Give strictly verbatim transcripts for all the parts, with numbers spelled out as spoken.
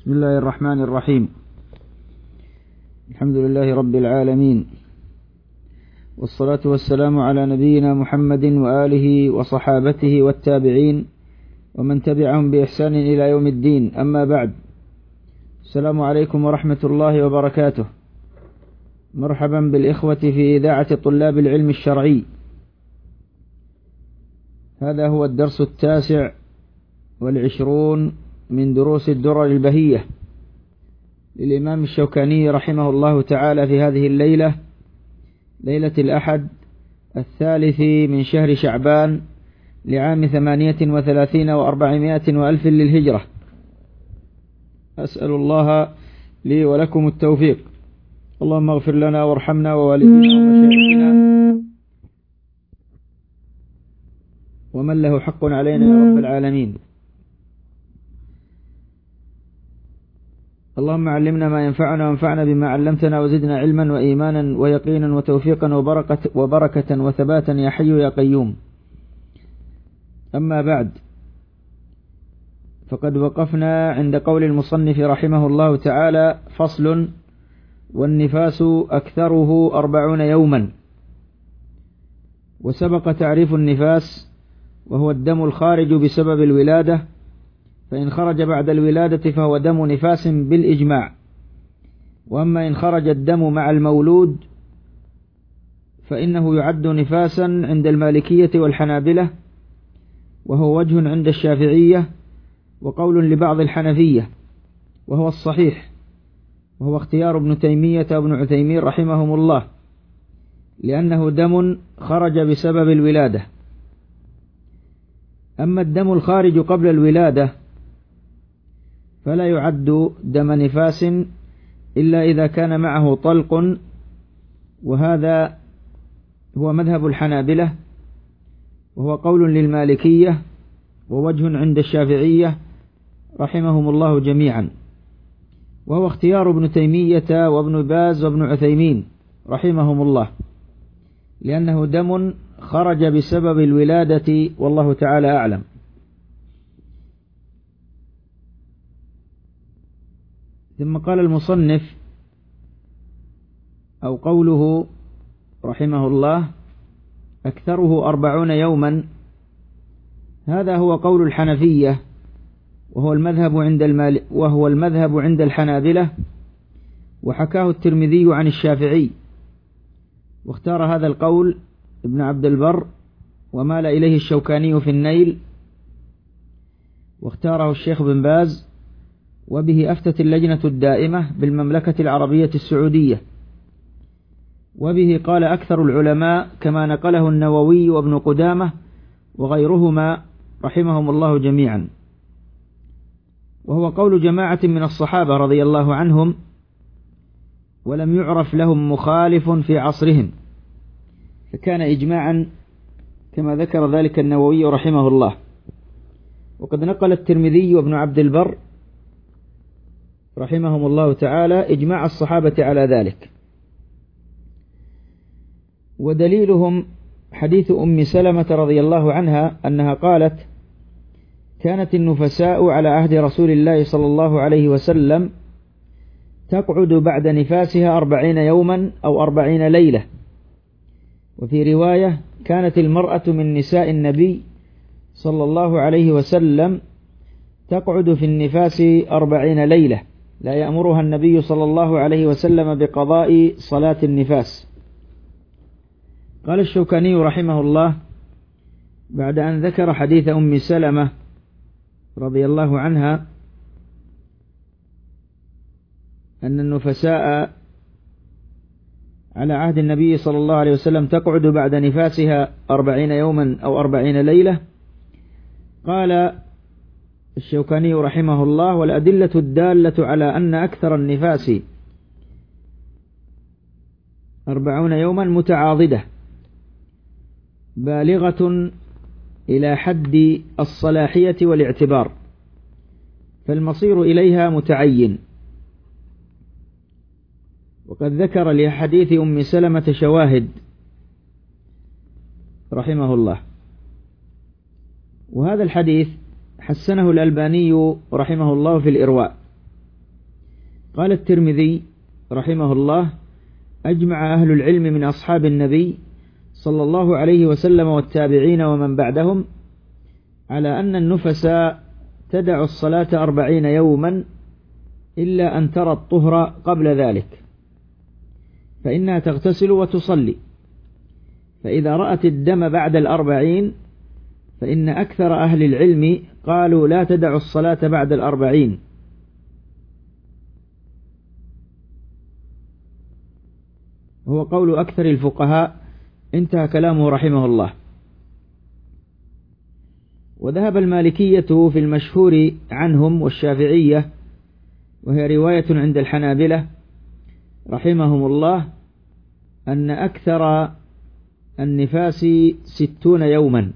بسم الله الرحمن الرحيم. الحمد لله رب العالمين، والصلاة والسلام على نبينا محمد وآله وصحابته والتابعين ومن تبعهم بإحسان إلى يوم الدين، أما بعد. السلام عليكم ورحمة الله وبركاته. مرحبا بالإخوة في إذاعة طلاب العلم الشرعي. هذا هو الدرس التاسع والعشرون من دروس الدرر البهية للإمام الشوكاني رحمه الله تعالى في هذه الليلة، ليلة الأحد الثالث من شهر شعبان لعام ثمانية وثلاثين وأربعمائة وألف للهجرة. أسأل الله لي ولكم التوفيق. اللهم اغفر لنا وارحمنا ووالدينا ومشايخنا ومن له حق علينا يا رب العالمين. اللهم علمنا ما ينفعنا وانفعنا بما علمتنا وزدنا علما وإيمانا ويقينا وتوفيقا وبركة, وبركة وثباتا يا حي يا قيوم. أما بعد، فقد وقفنا عند قول المصنف رحمه الله تعالى: فصل: والنفاس أكثره أربعون يوما. وسبق تعريف النفاس، وهو الدم الخارج بسبب الولادة، فإن خرج بعد الولادة فهو دم نفاس بالإجماع. وأما إن خرج الدم مع المولود فإنه يعد نفاسا عند المالكية والحنابلة، وهو وجه عند الشافعية وقول لبعض الحنفية، وهو الصحيح، وهو اختيار ابن تيمية وابن عثيمين رحمهم الله، لأنه دم خرج بسبب الولادة. أما الدم الخارج قبل الولادة فلا يعد دم نفاس إلا إذا كان معه طلق، وهذا هو مذهب الحنابلة، وهو قول للمالكية ووجه عند الشافعية رحمهم الله جميعا، وهو اختيار ابن تيمية وابن باز وابن عثيمين رحمهم الله، لأنه دم خرج بسبب الولادة، والله تعالى أعلم. ثم قال المصنف، أو قوله رحمه الله: أكثره أربعون يوما، هذا هو قول الحنفية، وهو المذهب عند المال وهو المذهب عند الحنابلة، وحكاه الترمذي عن الشافعي، واختار هذا القول ابن عبد البر، ومال إليه الشوكاني في النيل، واختاره الشيخ بن باز، وبه أفتت اللجنة الدائمة بالمملكة العربية السعودية، وبه قال أكثر العلماء، كما نقله النووي وابن قدامة وغيرهما رحمهم الله جميعا، وهو قول جماعة من الصحابة رضي الله عنهم، ولم يعرف لهم مخالف في عصرهم، فكان إجماعا كما ذكر ذلك النووي رحمه الله. وقد نقل الترمذي وابن عبد البر رحمهم الله تعالى إجماع الصحابة على ذلك، ودليلهم حديث أم سلمة رضي الله عنها أنها قالت: كانت النفساء على عهد رسول الله صلى الله عليه وسلم تقعد بعد نفاسها أربعين يوما أو أربعين ليلة. وفي رواية: كانت المرأة من نساء النبي صلى الله عليه وسلم تقعد في النفاس أربعين ليلة، لا يأمرها النبي صلى الله عليه وسلم بقضاء صلاة النفاس. قال الشوكاني رحمه الله بعد أن ذكر حديث أم سلمة رضي الله عنها أن النفساء على عهد النبي صلى الله عليه وسلم تقعد بعد نفاسها أربعين يوما أو أربعين ليلة، قال الشوكاني رحمه الله: والأدلة الدالة على أن أكثر النفاس أربعون يوما متعاضدة بالغة إلى حد الصلاحية والاعتبار، فالمصير إليها متعين. وقد ذكر لحديث أم سلمة شواهد رحمه الله. وهذا الحديث حسنه الألباني رحمه الله في الإرواء، قال الترمذي رحمه الله: أجمع أهل العلم من أصحاب النبي صلى الله عليه وسلم والتابعين ومن بعدهم على أن النفساء تدع الصلاة أربعين يوما إلا أن ترى الطهر قبل ذلك، فإنها تغتسل وتصلي، فإذا رأت الدم بعد الأربعين فإن أكثر أهل العلم قالوا لا تدع الصلاة بعد الأربعين، هو قول أكثر الفقهاء. انتهى كلامه رحمه الله. وذهب المالكية في المشهور عنهم والشافعية، وهي رواية عند الحنابلة رحمهم الله، أن أكثر النفاس ستون يوما،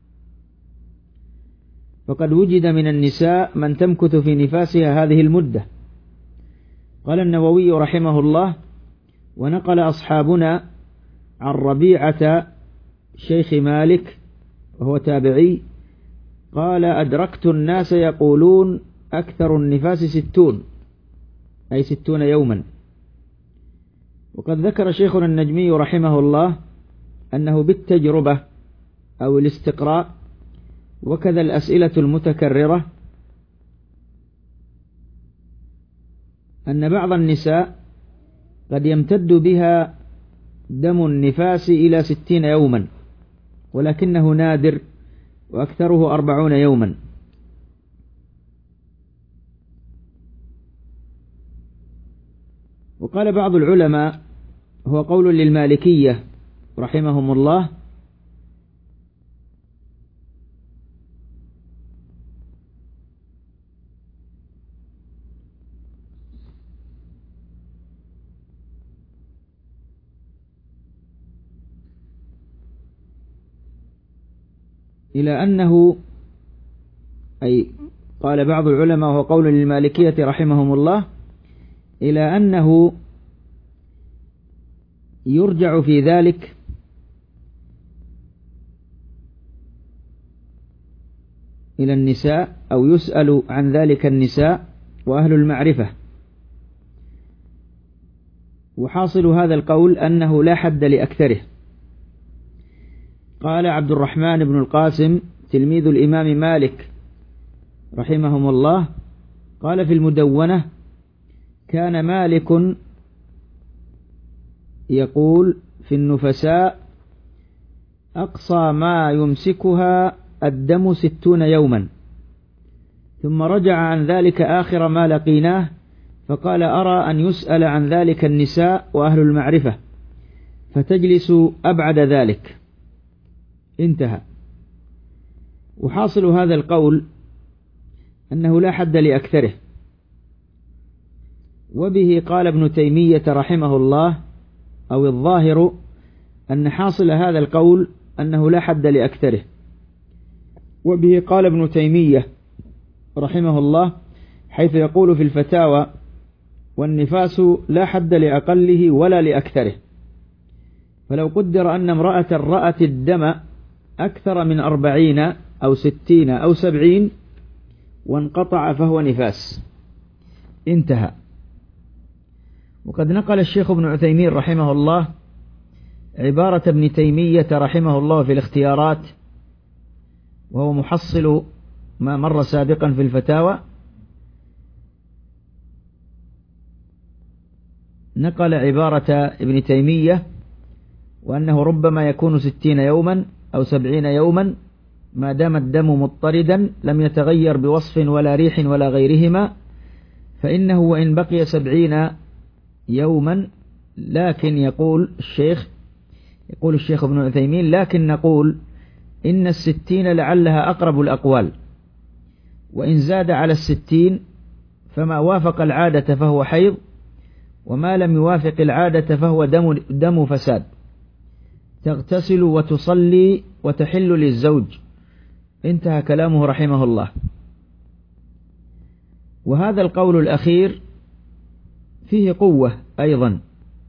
فقد وجد من النساء من تمكث في نفاسها هذه المدة. قال النووي رحمه الله: ونقل أصحابنا عن ربيعة شيخ مالك وهو تابعي قال: أدركت الناس يقولون أكثر النفاس ستون، أي ستون يوما. وقد ذكر شيخنا النجمي رحمه الله أنه بالتجربة أو الاستقراء وكذا الأسئلة المتكررة أن بعض النساء قد يمتد بها دم النفاس إلى ستين يوما، ولكنه نادر، وأكثره أربعون يوما. وقال بعض العلماء، هو قول للمالكية رحمهم الله: إلى أنه، أي قال بعض العلماء وهو قول للمالكية رحمهم الله، إلى أنه يرجع في ذلك إلى النساء، أو يسأل عن ذلك النساء وأهل المعرفة. وحاصل هذا القول أنه لا حد لأكثره. قال عبد الرحمن بن القاسم تلميذ الإمام مالك رحمهم الله، قال في المدونة: كان مالك يقول في النفساء أقصى ما يمسكها الدم ستون يوما، ثم رجع عن ذلك آخر ما لقيناه، فقال: أرى أن يسأل عن ذلك النساء وأهل المعرفة فتجلس أبعد ذلك. انتهى. وحاصل هذا القول أنه لا حد لأكثره. وبه قال ابن تيمية رحمه الله، أو الظاهر أن حاصل هذا القول أنه لا حد لأكثره. وبه قال ابن تيمية رحمه الله حيث يقول في الفتاوى: والنفاس لا حد لأقله ولا لأكثره، فلو قدر أن امرأة رأت الدم أكثر من أربعين أو ستين أو سبعين وانقطع فهو نفاس. انتهى. وقد نقل الشيخ ابن عثيمين رحمه الله عبارة ابن تيمية رحمه الله في الاختيارات، وهو محصل ما مر سابقا في الفتاوى. نقل عبارة ابن تيمية وأنه ربما يكون ستين يوما أو سبعين يوما ما دام الدم مضطردا لم يتغير بوصف ولا ريح ولا غيرهما، فإنه وإن بقي سبعين يوما، لكن يقول الشيخ يقول الشيخ ابن عثيمين: لكن نقول إن الستين لعلها أقرب الأقوال، وإن زاد على الستين فما وافق العادة فهو حيض، وما لم يوافق العادة فهو دم, دم فساد، تغتسل وتصلي وتحل للزوج. انتهى كلامه رحمه الله. وهذا القول الأخير فيه قوة أيضا،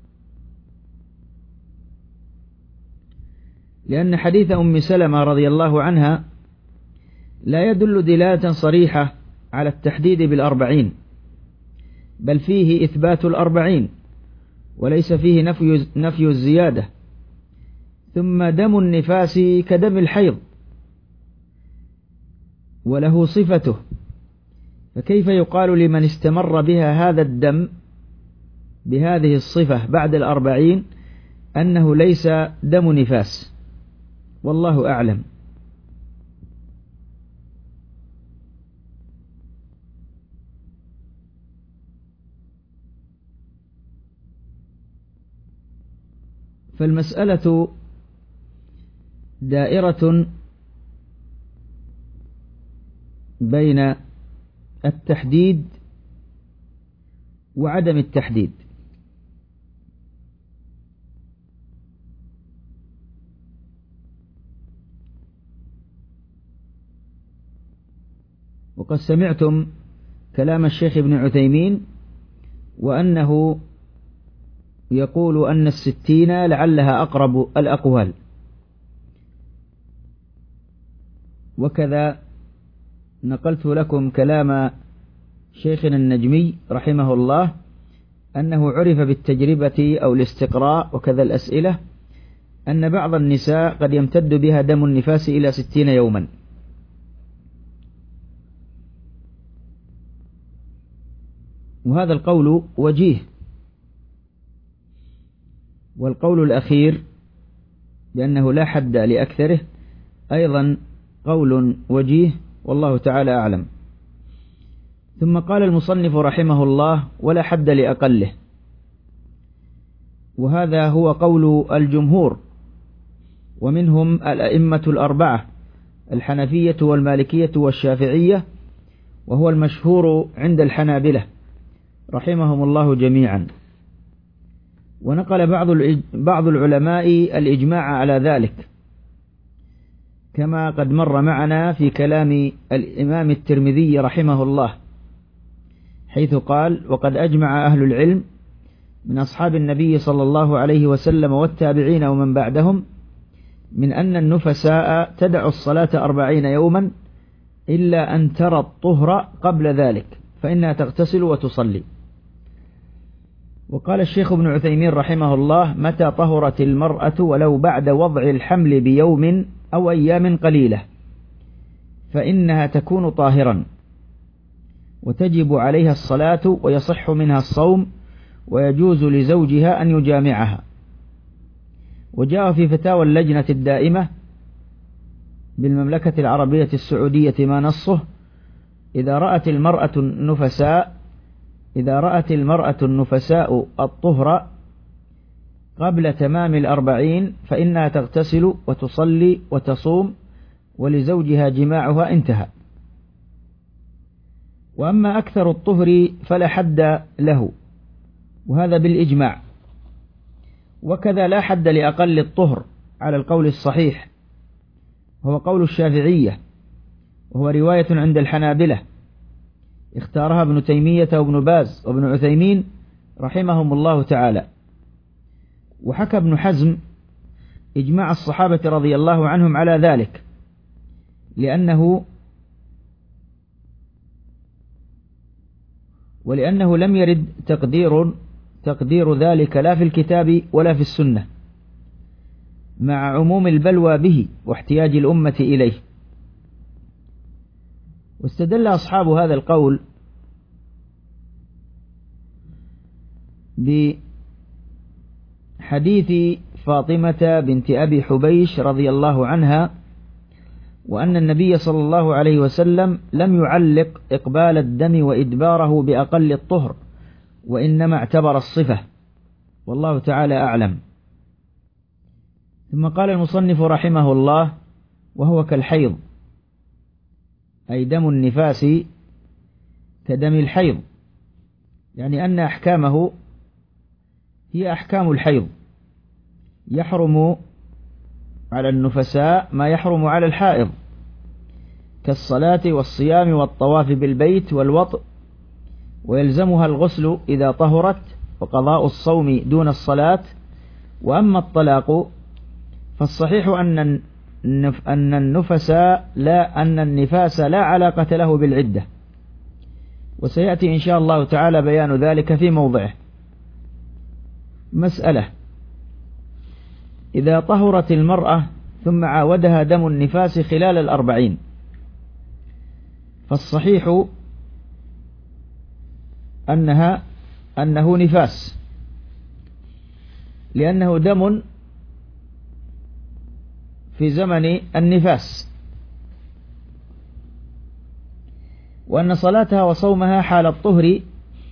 لأن حديث أم سلمة رضي الله عنها لا يدل دلالة صريحة على التحديد بالأربعين، بل فيه إثبات الأربعين وليس فيه نفي, نفي الزيادة. ثم دم النفاس كدم الحيض وله صفته، فكيف يقال لمن استمر بها هذا الدم بهذه الصفة بعد الأربعين أنه ليس دم نفاس؟ والله أعلم. فالمسألة دائرة بين التحديد وعدم التحديد. وقد سمعتم كلام الشيخ ابن عثيمين وأنه يقول أن الستين لعلها أقرب الأقوال، وكذا نقلت لكم كلام شيخنا النجمي رحمه الله أنه عرف بالتجربة أو الاستقراء وكذا الأسئلة أن بعض النساء قد يمتد بها دم النفاس إلى ستين يوما. وهذا القول وجيه، والقول الأخير لأنه لا حد لأكثره أيضا قول وجيه، والله تعالى أعلم. ثم قال المصنف رحمه الله: ولا حد لأقله، وهذا هو قول الجمهور، ومنهم الأئمة الأربعة الحنفية والمالكية والشافعية، وهو المشهور عند الحنابلة رحمهم الله جميعا. ونقل بعض بعض العلماء الإجماع على ذلك، كما قد مر معنا في كلام الإمام الترمذي رحمه الله، حيث قال: وقد أجمع أهل العلم من أصحاب النبي صلى الله عليه وسلم والتابعين ومن بعدهم من أن النفساء تدع الصلاة أربعين يوما إلا أن ترى الطهر قبل ذلك فإنها تغتسل وتصلي. وقال الشيخ ابن عثيمين رحمه الله: متى طهرت المرأة ولو بعد وضع الحمل بيوم أو أيام قليلة فإنها تكون طاهرا وتجب عليها الصلاة ويصح منها الصوم ويجوز لزوجها أن يجامعها. وجاء في فتاوى اللجنة الدائمة بالمملكة العربية السعودية ما نصه: إذا رأت المرأة النفساء إذا رأت المرأة النفساء الطهر قبل تمام الأربعين فإنها تغتسل وتصلي وتصوم ولزوجها جماعها، انتهى. وأما أكثر الطهر فلا حد له، وهذا بالإجماع، وكذا لا حد لأقل الطهر على القول الصحيح، وهو قول الشافعية، وهو رواية عند الحنابلة اختارها ابن تيمية وابن باز وابن عثيمين رحمهم الله تعالى. وحكى ابن حزم إجماع الصحابة رضي الله عنهم على ذلك، لأنه ولأنه لم يرد تقدير تقدير ذلك لا في الكتاب ولا في السنة، مع عموم البلوى به واحتياج الأمة إليه. واستدل أصحاب هذا القول بحديث فاطمة بنت أبي حبيش رضي الله عنها، وأن النبي صلى الله عليه وسلم لم يعلق إقبال الدم وإدباره بأقل الطهر، وإنما اعتبر الصفة، والله تعالى أعلم. ثم قال المصنف رحمه الله: وهو كالحيض، أي دم النفاس كدم الحيض، يعني أن أحكامه هي أحكام الحيض، يحرم على النفساء ما يحرم على الحائض كالصلاة والصيام والطواف بالبيت والوطء، ويلزمها الغسل إذا طهرت وقضاء الصوم دون الصلاة. وأما الطلاق فالصحيح أن أن النفس لا أن النفاس لا علاقة له بالعدة، وسيأتي إن شاء الله تعالى بيان ذلك في موضعه. مسألة: إذا طهرت المرأة ثم عاودها دم النفاس خلال الأربعين، فالصحيح أنها أنه نفاس، لأنه دم في زمن النفاس، وأن صلاتها وصومها حال الطهر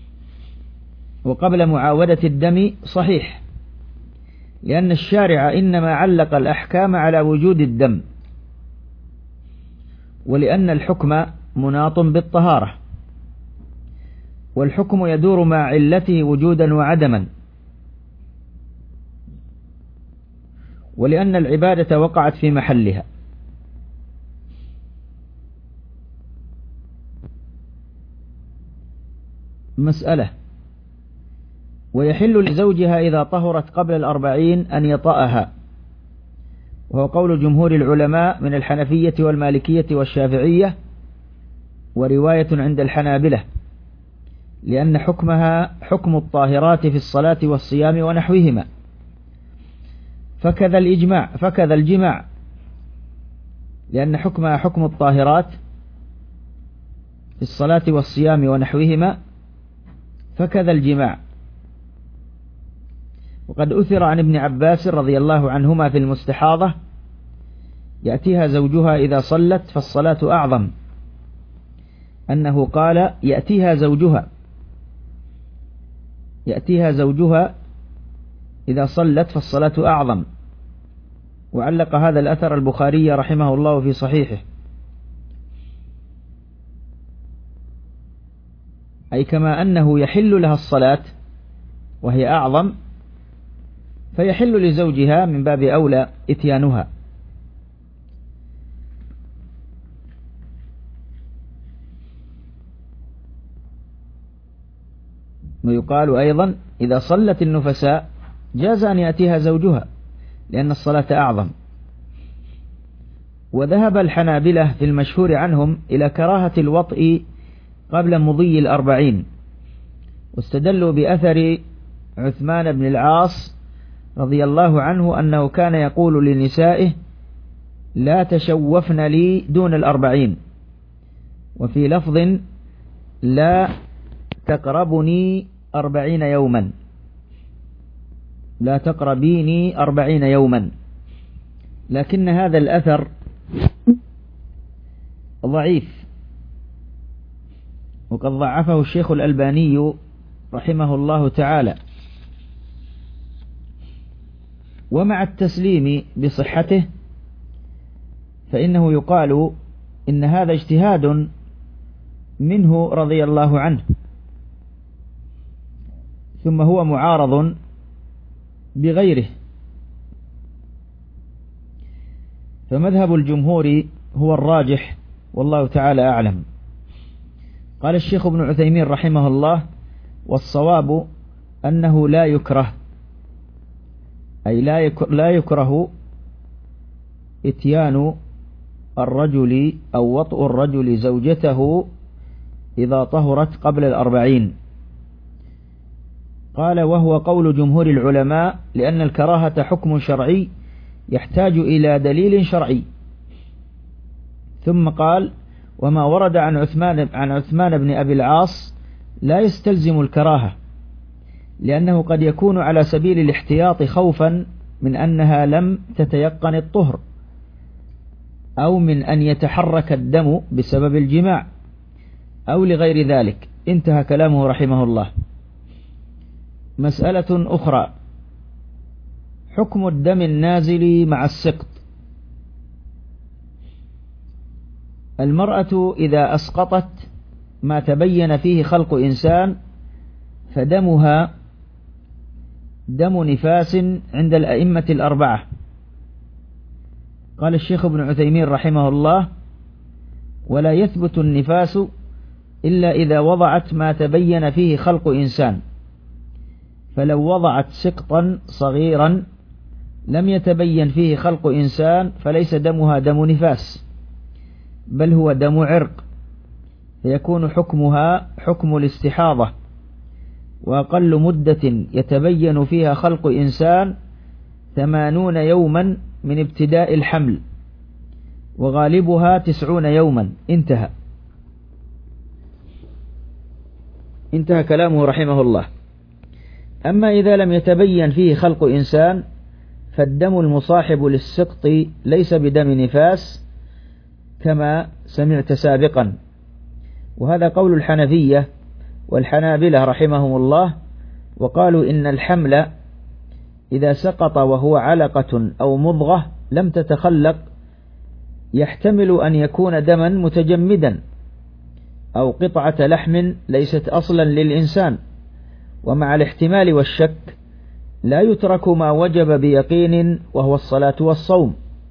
وقبل معاودة الدم صحيح، لأن الشارع إنما علق الأحكام على وجود الدم، ولأن الحكم مناط بالطهارة، والحكم يدور مع علته وجودا وعدما، ولأن العبادة وقعت في محلها. مسألة: ويحل لزوجها إذا طهرت قبل الأربعين أن يطأها، وهو قول جمهور العلماء من الحنفية والمالكية والشافعية، ورواية عند الحنابلة، لأن حكمها حكم الطاهرات في الصلاة والصيام ونحوهما، فكذا الإجماع فكذا الجماع، لأن حكمها حكم الطاهرات في الصلاة والصيام ونحوهما، فكذا الجماع. وقد أثر عن ابن عباس رضي الله عنهما في المستحاضة: يأتيها زوجها إذا صلت فالصلاة أعظم، أنه قال: يأتيها زوجها يأتيها زوجها إذا صلت فالصلاة أعظم. وعلق هذا الأثر البخاري رحمه الله في صحيحه، أي كما أنه يحل لها الصلاة وهي أعظم، فيحل لزوجها من باب أولى إتيانها. ويقال أيضا: إذا صلت النفساء جاز أن يأتيها زوجها، لأن الصلاة أعظم. وذهب الحنابلة في المشهور عنهم إلى كراهة الوطء قبل مضي الأربعين، واستدلوا بأثر عثمان بن العاص رضي الله عنه أنه كان يقول لنسائه: لا تشوفن لي دون الأربعين، وفي لفظ: لا تقربني أربعين يوما لا تقربيني أربعين يوما. لكن هذا الأثر ضعيف، وقد ضعفه الشيخ الألباني رحمه الله تعالى. ومع التسليم بصحته فإنه يقال إن هذا اجتهاد منه رضي الله عنه، ثم هو معارض بغيره. فمذهب الجمهور هو الراجح، والله تعالى أعلم. قال الشيخ ابن عثيمين رحمه الله: والصواب أنه لا يكره، أي لا يكره إتيان الرجل أو وطء الرجل زوجته إذا طهرت قبل الأربعين. قال: وهو قول جمهور العلماء، لأن الكراهة حكم شرعي يحتاج إلى دليل شرعي. ثم قال: وما ورد عن عثمان عن عثمان بن أبي العاص لا يستلزم الكراهة، لأنه قد يكون على سبيل الاحتياط خوفا من أنها لم تتيقن الطهر، أو من أن يتحرك الدم بسبب الجماع، أو لغير ذلك. انتهى كلامه رحمه الله. مسألة أخرى: حكم الدم النازل مع السقط. المرأة إذا أسقطت ما تبين فيه خلق إنسان فدمها دم نفاس عند الأئمة الأربعة. قال الشيخ ابن عثيمين رحمه الله: ولا يثبت النفاس إلا إذا وضعت ما تبين فيه خلق إنسان، فلو وضعت سقطا صغيرا لم يتبين فيه خلق إنسان فليس دمها دم نفاس، بل هو دم عرق، فيكون حكمها حكم الاستحاضة، وأقل مدة يتبين فيها خلق إنسان ثمانون يوما من ابتداء الحمل، وغالبها تسعون يوما. انتهى انتهى كلامه رحمه الله. أما إذا لم يتبين فيه خلق إنسان فالدم المصاحب للسقط ليس بدم نفاس كما سمعت سابقا، وهذا قول الحنفية والحنابلة رحمهم الله، وقالوا إن الحمل إذا سقط وهو علقة أو مضغة لم تتخلق يحتمل أن يكون دما متجمدا أو قطعة لحم ليست أصلا للإنسان، ومع الاحتمال والشك لا يترك ما وجب بيقين وهو الصلاة والصوم.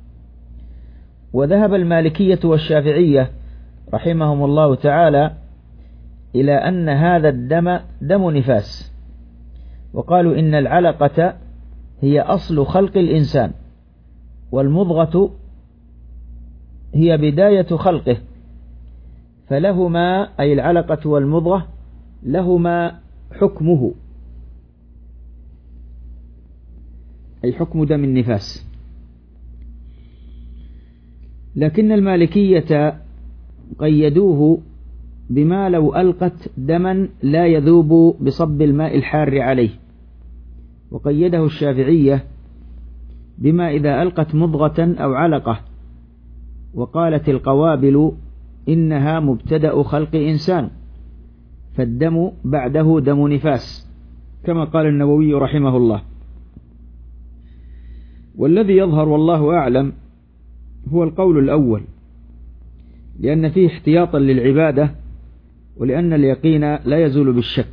وذهب المالكية والشافعية رحمهم الله تعالى إلى أن هذا الدم دم نفاس، وقالوا إن العلقة هي أصل خلق الإنسان، والمضغة هي بداية خلقه، فلهما أي العلقة والمضغة لهما حكمه، أي حكم دم النفاس. لكن المالكية قيدوه بما لو ألقت دما لا يذوب بصب الماء الحار عليه، وقيده الشافعية بما إذا ألقت مضغة أو علقة، وقالت القوابل إنها مبتدأ خلق إنسان فالدم بعده دم نفاس، كما قال النووي رحمه الله. والذي يظهر والله أعلم هو القول الأول، لأن فيه احتياطا للعبادة، ولأن اليقين لا يزول بالشك.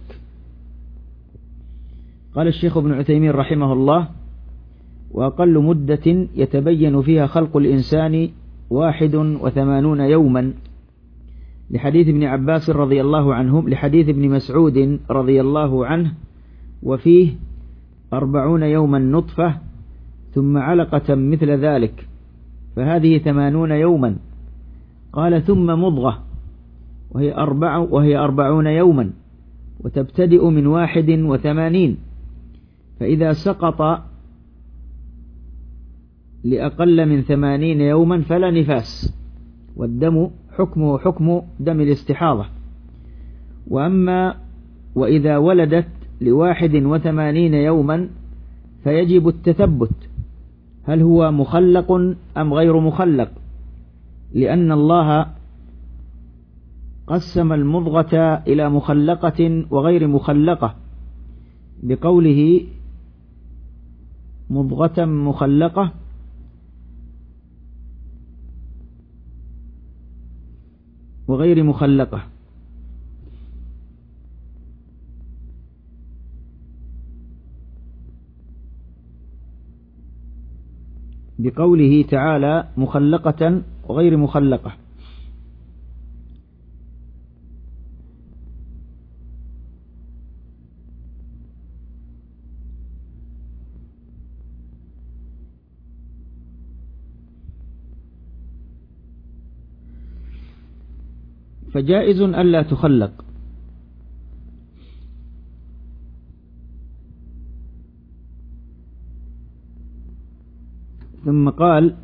قال الشيخ ابن عثيمين رحمه الله: وأقل مدة يتبين فيها خلق الإنسان واحد وثمانون يوما، لحديث ابن عباس رضي الله عنهم، لحديث ابن مسعود رضي الله عنه، وفيه أربعون يوما نطفة ثم علقة مثل ذلك، فهذه ثمانون يوما. قال ثم مضغة وهي, أربع وهي أربعون يوما، وتبتدئ من واحد وثمانين، فإذا سقط لأقل من ثمانين يوما فلا نفاس، والدم حكمه حكم دم الاستحاضة. وأما وإذا ولدت لواحد وثمانين يوما فيجب التثبت، هل هو مخلق أم غير مخلق، لأن الله قسم المضغة إلى مخلقة وغير مخلقة بقوله مضغة مخلقة وغير مخلقة. بقوله تعالى مخلقة وغير مخلقة. فجائز ألا تخلق. ثم قال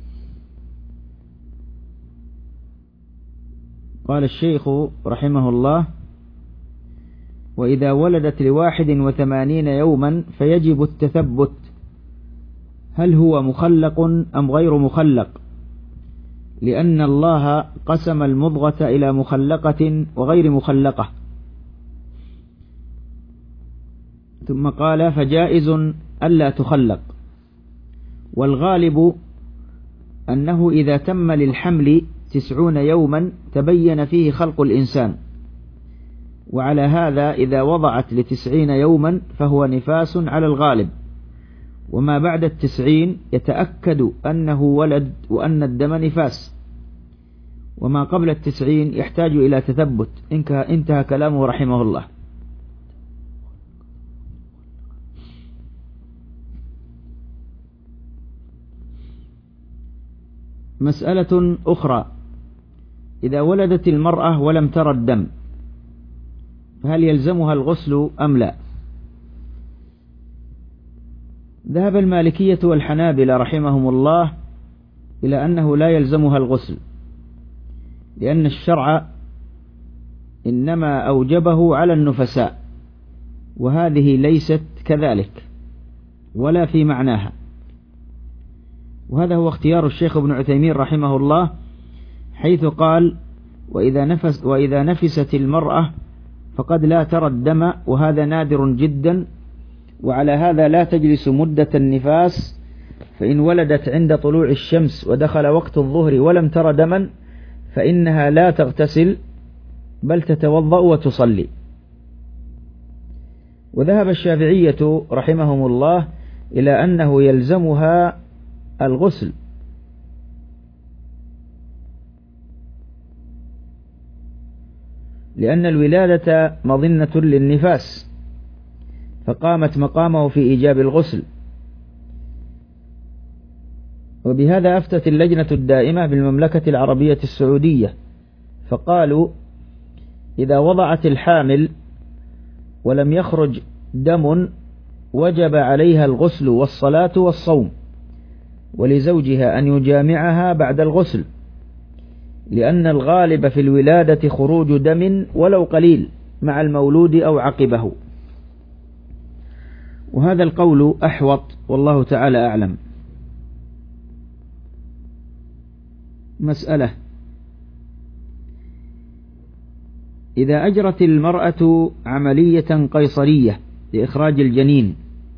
قال الشيخ رحمه الله: وإذا ولدت لواحد وثمانين يوما فيجب التثبت، هل هو مخلق أم غير مخلق، لأن الله قسم المضغة إلى مخلقة وغير مخلقة. ثم قال: فجائز ألا تخلق. والغالب أنه إذا تم للحمل تسعون يوما تبين فيه خلق الإنسان، وعلى هذا إذا وضعت لتسعين يوما فهو نفاس على الغالب، وما بعد التسعين يتأكد أنه ولد وأن الدم نفاس، وما قبل التسعين يحتاج إلى تثبت. انتهى كلامه رحمه الله. مسألة أخرى: إذا ولدت المرأة ولم ترى الدم فهل يلزمها الغسل أم لا؟ ذهب المالكية والحنابلة رحمهم الله إلى أنه لا يلزمها الغسل، لأن الشرع إنما أوجبه على النفساء، وهذه ليست كذلك ولا في معناها. وهذا هو اختيار الشيخ ابن عثيمين رحمه الله، حيث قال: وإذا نفس وإذا نفست المرأة فقد لا ترى الدم، وهذا نادر جدا، وعلى هذا لا تجلس مدة النفاس، فإن ولدت عند طلوع الشمس ودخل وقت الظهر ولم ترى دما فإنها لا تغتسل بل تتوضأ وتصلي. وذهب الشافعية رحمهم الله إلى أنه يلزمها الغسل، لأن الولادة مظنة للنفاس فقامت مقامه في إيجاب الغسل. وبهذا أفتت اللجنة الدائمة بالمملكة العربية السعودية، فقالوا: إذا وضعت الحامل ولم يخرج دم وجب عليها الغسل والصلاة والصوم، ولزوجها أن يجامعها بعد الغسل، لأن الغالب في الولادة خروج دم ولو قليل مع المولود أو عقبه. وهذا القول أحوط والله تعالى أعلم. مسألة: إذا أجرت المرأة عملية قيصرية لإخراج الجنين،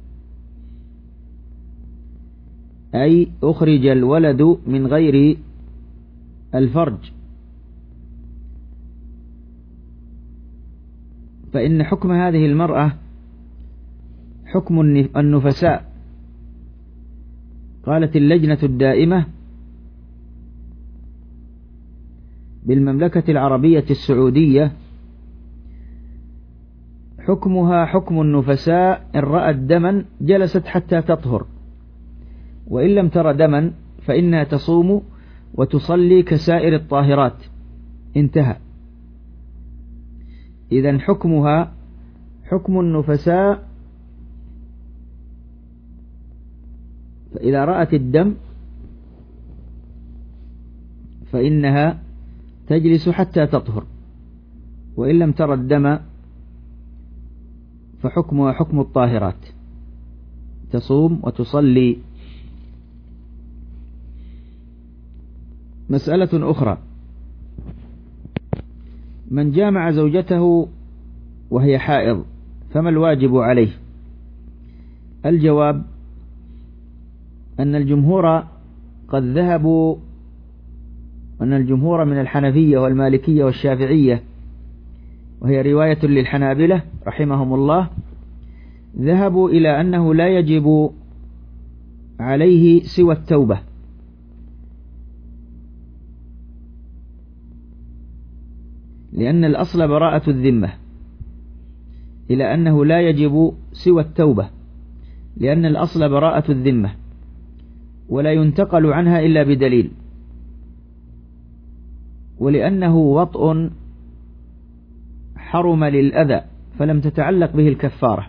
أي أخرج الولد من غير الفرج، فإن حكم هذه المرأة حكم النفساء. قالت اللجنة الدائمة بالمملكة العربية السعودية: حكمها حكم النفساء، إن رأت دما جلست حتى تطهر، وإن لم تر دما فإنها تصوم وتصلي كسائر الطاهرات. انتهى. إذن حكمها حكم النفساء، فإذا رأت الدم فإنها تجلس حتى تطهر، وإن لم تر الدم فحكمها حكم الطاهرات، تصوم وتصلي. مسألة أخرى: من جامع زوجته وهي حائض فما الواجب عليه؟ الجواب أن الجمهور قد ذهبوا أن الجمهور من الحنفية والمالكية والشافعية، وهي رواية للحنابلة رحمهم الله، ذهبوا إلى أنه لا يجب عليه سوى التوبة، لأن الأصل براءة الذمة، إلى أنه لا يجب سوى التوبة لأن الأصل براءة الذمة، ولا ينتقل عنها إلا بدليل، ولأنه وطء حرم للأذى فلم تتعلق به الكفارة.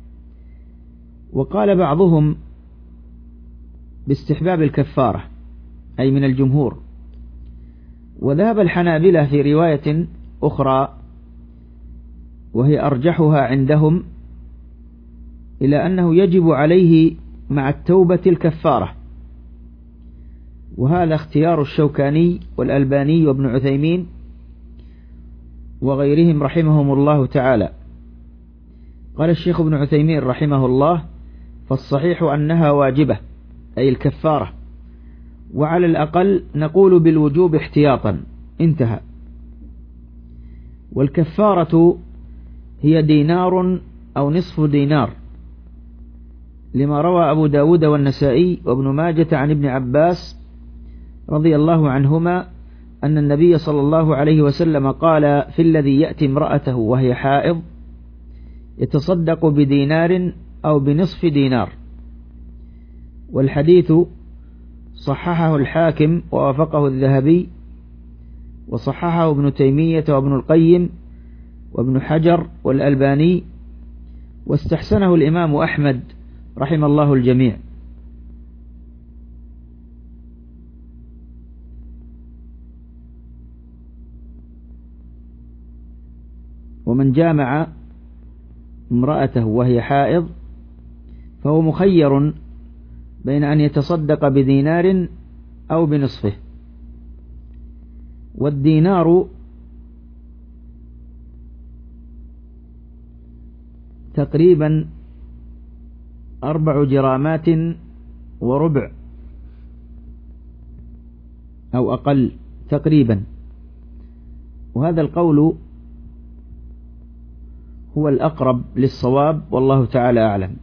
وقال بعضهم باستحباب الكفارة، أي من الجمهور. وذهب الحنابلة في رواية أخرى وهي أرجحها عندهم إلى أنه يجب عليه مع التوبة الكفارة، وهذا اختيار الشوكاني والألباني وابن عثيمين وغيرهم رحمهم الله تعالى. قال الشيخ ابن عثيمين رحمه الله: فالصحيح أنها واجبة، أي الكفارة، وعلى الأقل نقول بالوجوب احتياطا. انتهى. والكفارة هي دينار أو نصف دينار، لما روى أبو داود والنسائي وابن ماجة عن ابن عباس رضي الله عنهما أن النبي صلى الله عليه وسلم قال في الذي يأتي امرأته وهي حائض: يتصدق بدينار أو بنصف دينار. والحديث صححه الحاكم ووافقه الذهبي، وصححه ابن تيمية وابن القيم وابن حجر والألباني، واستحسنه الإمام أحمد رحم الله الجميع. ومن جامع امرأته وهي حائض فهو مخير بين أن يتصدق بدينار أو بنصفه. والدينار تقريبا أربع جرامات وربع أو أقل تقريبا، وهذا القول هو الأقرب للصواب والله تعالى أعلم،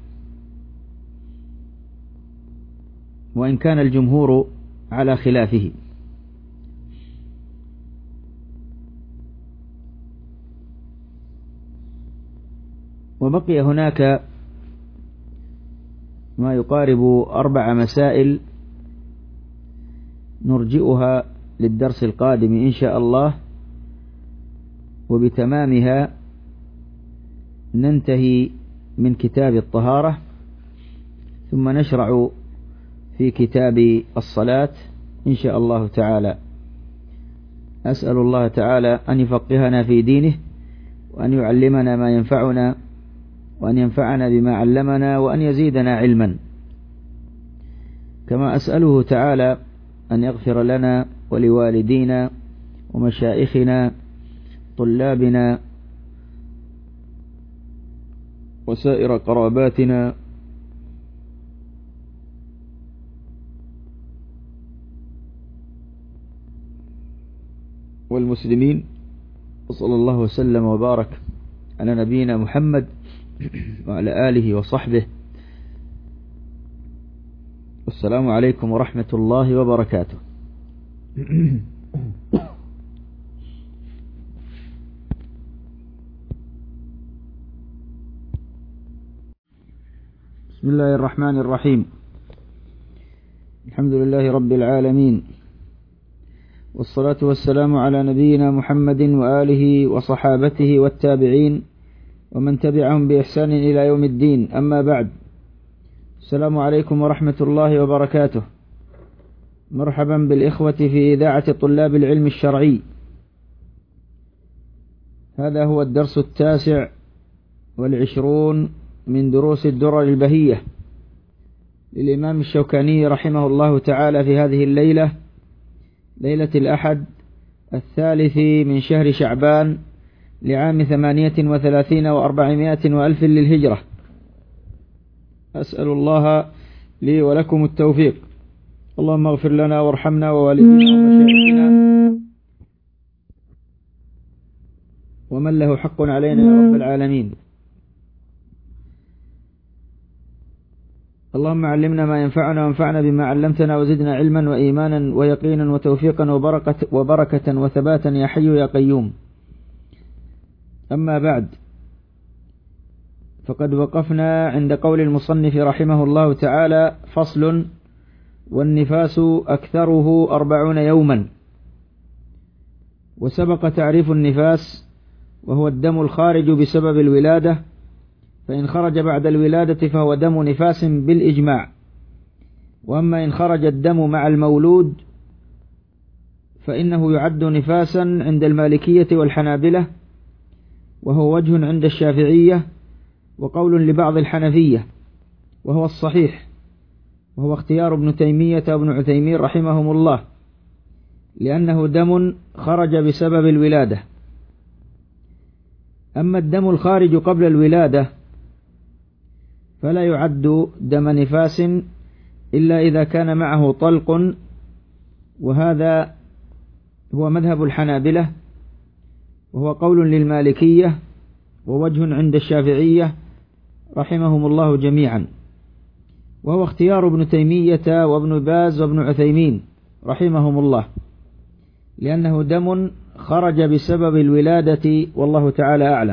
وإن كان الجمهور على خلافه. وبقي هناك ما يقارب أربع مسائل نرجئها للدرس القادم إن شاء الله، وبتمامها ننتهي من كتاب الطهارة، ثم نشرع في كتاب الصلاة إن شاء الله تعالى. أسأل الله تعالى أن يفقهنا في دينه، وأن يعلمنا ما ينفعنا، وأن ينفعنا بما علمنا، وأن يزيدنا علما. كما أسأله تعالى أن يغفر لنا ولوالدينا ومشائخنا طلابنا وسائر قراباتنا والمسلمين، وصلى الله وسلم وبارك على نبينا محمد وعلى آله وصحبه. والسلام عليكم ورحمة الله وبركاته. بسم الله الرحمن الرحيم. الحمد لله رب العالمين، والصلاة والسلام على نبينا محمد وآله وصحابته والتابعين ومن تبعهم بإحسان إلى يوم الدين. أما بعد، السلام عليكم ورحمة الله وبركاته. مرحبا بالإخوة في إذاعة طلاب العلم الشرعي. هذا هو الدرس التاسع والعشرون من دروس الدرر البهية للإمام الشوكاني رحمه الله تعالى في هذه الليلة، ليلة الأحد الثالث من شهر شعبان لعام ثمانية وثلاثين وأربعمائة وألف للهجرة. أسأل الله لي ولكم التوفيق. اللهم اغفر لنا وارحمنا ووالدينا ومشايخنا ومن له حق علينا يا رب العالمين. اللهم علمنا ما ينفعنا وانفعنا بما علمتنا، وزدنا علما وإيمانا ويقينا وتوفيقا وبركة, وبركة وثباتا يا حي يا قيوم. أما بعد، فقد وقفنا عند قول المصنف رحمه الله تعالى: فصل: والنفاس أكثره أربعون يوما. وسبق تعريف النفاس، وهو الدم الخارج بسبب الولادة، فإن خرج بعد الولادة فهو دم نفاس بالإجماع. وأما إن خرج الدم مع المولود فإنه يعد نفاسا عند المالكية والحنابلة، وهو وجه عند الشافعية وقول لبعض الحنفية، وهو الصحيح، وهو اختيار ابن تيمية وابن عثيمين رحمهم الله، لأنه دم خرج بسبب الولادة. أما الدم الخارج قبل الولادة فلا يعد دم نفاس إلا إذا كان معه طلق، وهذا هو مذهب الحنابلة، وهو قول للمالكية ووجه عند الشافعية رحمهم الله جميعا، وهو اختيار ابن تيمية وابن باز وابن عثيمين رحمهم الله، لأنه دم خرج بسبب الولادة والله تعالى أعلم.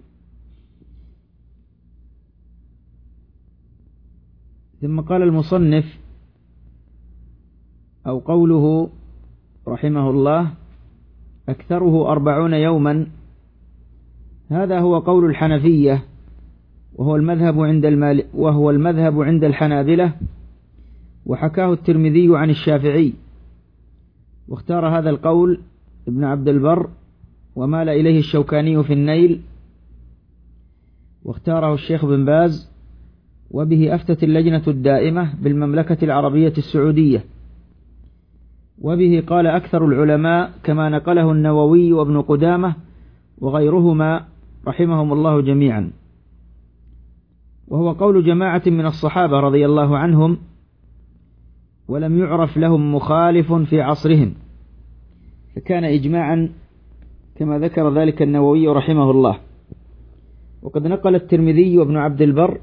ثم قال المصنف أو قوله رحمه الله: أكثره أربعون يوما، هذا هو قول الحنفية، وهو المذهب عند المال وهو المذهب عند الحنابلة، وحكاه الترمذي عن الشافعي، واختار هذا القول ابن عبد البر، ومال إليه الشوكاني في النيل، واختاره الشيخ بن باز، وبه أفتت اللجنة الدائمة بالمملكة العربية السعودية، وبه قال أكثر العلماء كما نقله النووي وابن قدامة وغيرهما رحمهم الله جميعا، وهو قول جماعة من الصحابة رضي الله عنهم، ولم يعرف لهم مخالف في عصرهم، فكان إجماعا كما ذكر ذلك النووي رحمه الله. وقد نقل الترمذي وابن عبد البر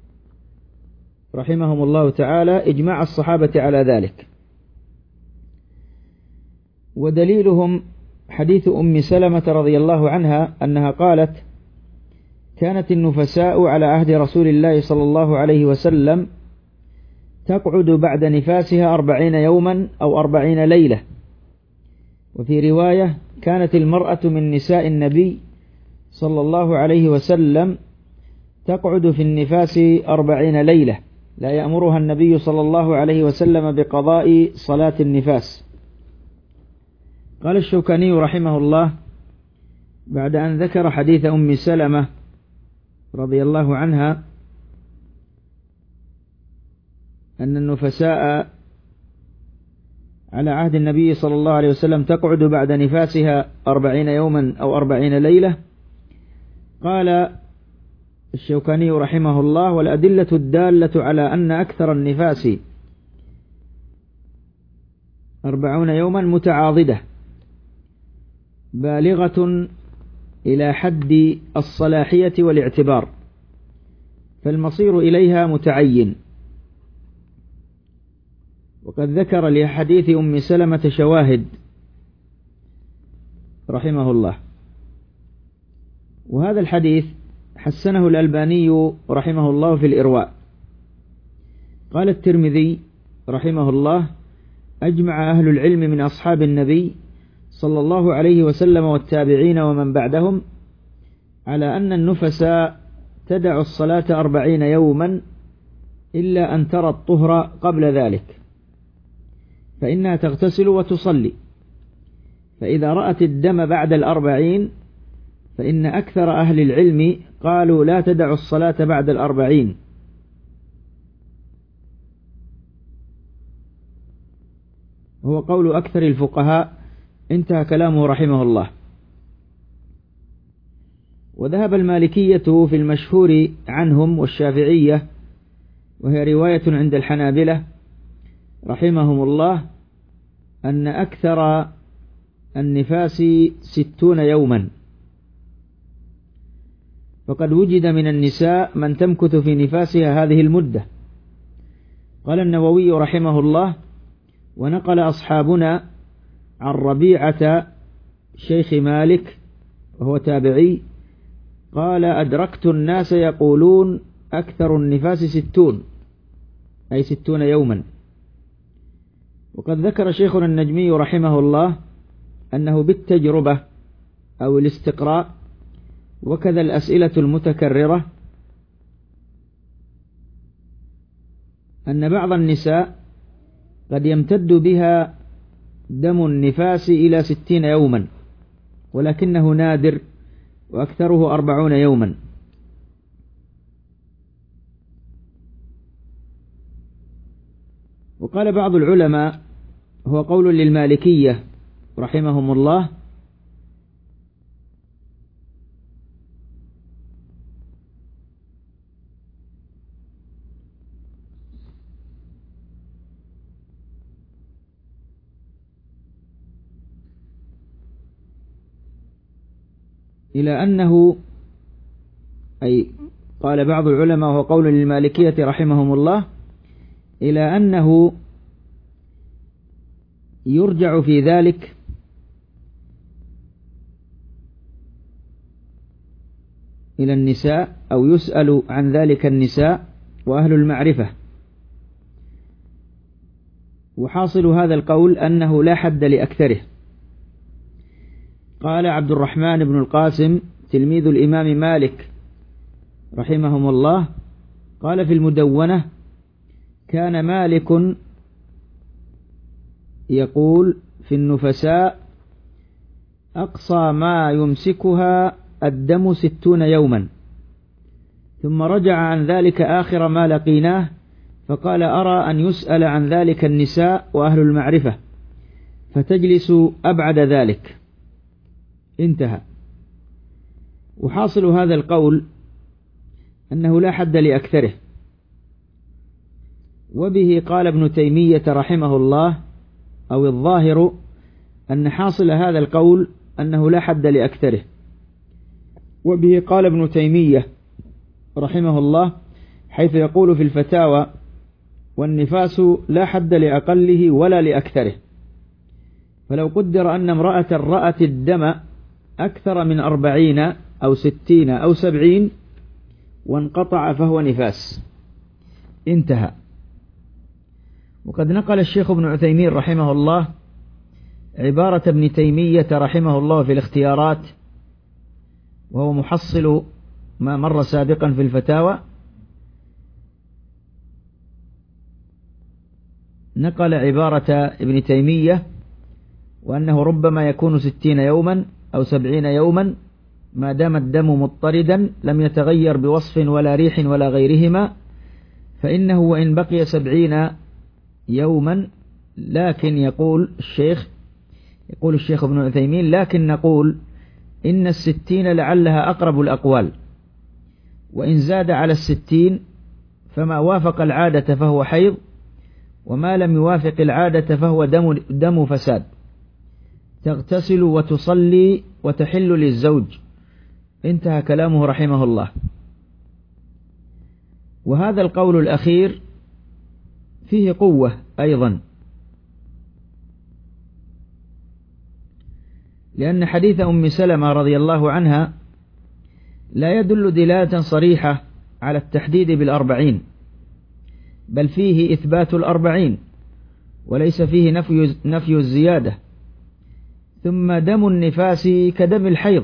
رحمهم الله تعالى إجماع الصحابة على ذلك، ودليلهم حديث أم سلمة رضي الله عنها أنها قالت: كانت النفساء على عهد رسول الله صلى الله عليه وسلم تقعد بعد نفاسها أربعين يوما أو أربعين ليلة. وفي رواية: كانت المرأة من نساء النبي صلى الله عليه وسلم تقعد في النفاس أربعين ليلة، لا يأمرها النبي صلى الله عليه وسلم بقضاء صلاة النفاس. قال الشوكاني رحمه الله بعد أن ذكر حديث أم سلمة رضي الله عنها أن النفساء على عهد النبي صلى الله عليه وسلم تقعد بعد نفاسها أربعين يوما أو أربعين ليلة، قال الشوكاني رحمه الله: والأدلة الدالة على أن أكثر النفاس أربعون يوما متعاضدة بالغة إلى حد الصلاحية والاعتبار، فالمصير إليها متعين. وقد ذكر لحديث أم سلمة شواهد رحمه الله. وهذا الحديث حسنه الألباني رحمه الله في الإرواء. قال الترمذي رحمه الله: أجمع أهل العلم من أصحاب النبي صلى الله عليه وسلم والتابعين ومن بعدهم على أن النفساء تدع الصلاة أربعين يوما إلا أن ترى الطهر قبل ذلك، فإنها تغتسل وتصلي، فإذا رأت الدم بعد الأربعين فإن أكثر أهل العلم قالوا لا تدع الصلاة بعد الأربعين. هو قول أكثر الفقهاء، انتهى كلامه رحمه الله. وذهب المالكية في المشهور عنهم والشافعية، وهي رواية عند الحنابلة رحمهم الله، أن أكثر النفاس ستون يوما، فقد وجد من النساء من تمكث في نفاسها هذه المدة. قال النووي رحمه الله: ونقل أصحابنا عن ربيعة شيخ مالك وهو تابعي قال: أدركت الناس يقولون أكثر النفاس ستون، أي ستون يوما. وقد ذكر شيخنا النجمي رحمه الله أنه بالتجربة أو الاستقراء وكذا الأسئلة المتكررة أن بعض النساء قد يمتد بها دم النفاس إلى ستين يوما، ولكنه نادر، وأكثره أربعون يوما. وقال بعض العلماء، هو قول للمالكية رحمهم الله: إلى أنه، أي قال بعض العلماء وهو قول للمالكية رحمهم الله، إلى أنه يرجع في ذلك إلى النساء، أو يسأل عن ذلك النساء وأهل المعرفة. وحاصل هذا القول أنه لا حد لأكثره، قال عبد الرحمن بن القاسم تلميذ الإمام مالك رحمهم الله قال في المدونة: كان مالك يقول في النفساء: أقصى ما يمسكها الدم ستون يوما، ثم رجع عن ذلك آخر ما لقيناه فقال: أرى أن يسأل عن ذلك النساء وأهل المعرفة فتجلس أبعد ذلك. انتهى. وحاصل هذا القول أنه لا حد لأكثره، وبه قال ابن تيمية رحمه الله، أو الظاهر أن حاصل هذا القول أنه لا حد لأكثره، وبه قال ابن تيمية رحمه الله حيث يقول في الفتاوى: والنفاس لا حد لأقله ولا لأكثره، فلو قدر أن امرأة رأت الدم أكثر من أربعين أو ستين أو سبعين وانقطع فهو نفاس. انتهى. وقد نقل الشيخ ابن عثيمين رحمه الله عبارة ابن تيمية رحمه الله في الاختيارات، وهو محصل ما مر سابقا في الفتاوى. نقل عبارة ابن تيمية وأنه ربما يكون ستين يوما أو سبعين يوما ما دام الدم مضطردا لم يتغير بوصف ولا ريح ولا غيرهما، فإنه وإن بقي سبعين يوما، لكن يقول الشيخ يقول الشيخ ابن عثيمين: لكن نقول إن الستين لعلها أقرب الأقوال، وإن زاد على الستين فما وافق العادة فهو حيض، وما لم يوافق العادة فهو دم, دم فساد، تغتسل وتصلي وتحل للزوج. انتهى كلامه رحمه الله. وهذا القول الأخير فيه قوة أيضا، لأن حديث أم سلمة رضي الله عنها لا يدل دلالة صريحة على التحديد بالأربعين، بل فيه إثبات الأربعين وليس فيه نفي, نفي الزيادة. ثم دم النفاس كدم الحيض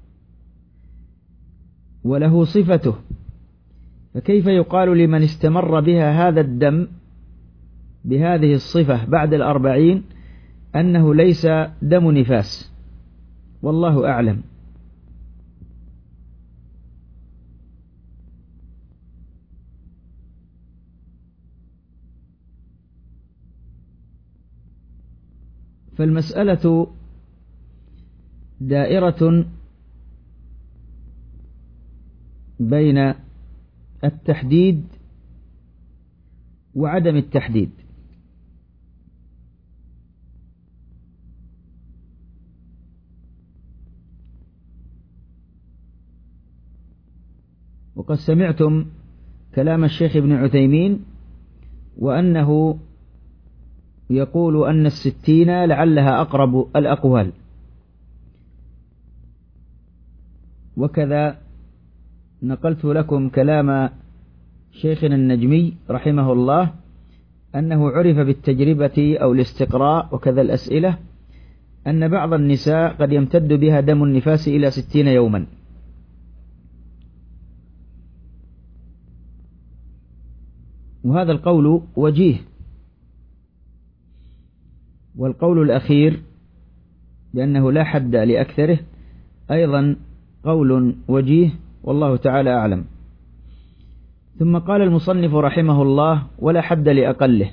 وله صفته، فكيف يقال لمن استمر بها هذا الدم بهذه الصفة بعد الأربعين أنه ليس دم نفاس؟ والله أعلم. فالمسألة دائرة بين التحديد وعدم التحديد. وقد سمعتم كلام الشيخ ابن عثيمين وأنه يقول أن الستين لعلها أقرب الأقوال، وكذا نقلت لكم كلام شيخنا النجمي رحمه الله أنه عرف بالتجربة أو الاستقراء وكذا الأسئلة أن بعض النساء قد يمتد بها دم النفاس إلى ستين يوما. وهذا القول وجيه، والقول الأخير بأنه لا حد لأكثره أيضا قول وجيه، والله تعالى أعلم. ثم قال المصنف رحمه الله: ولا حد لأقله،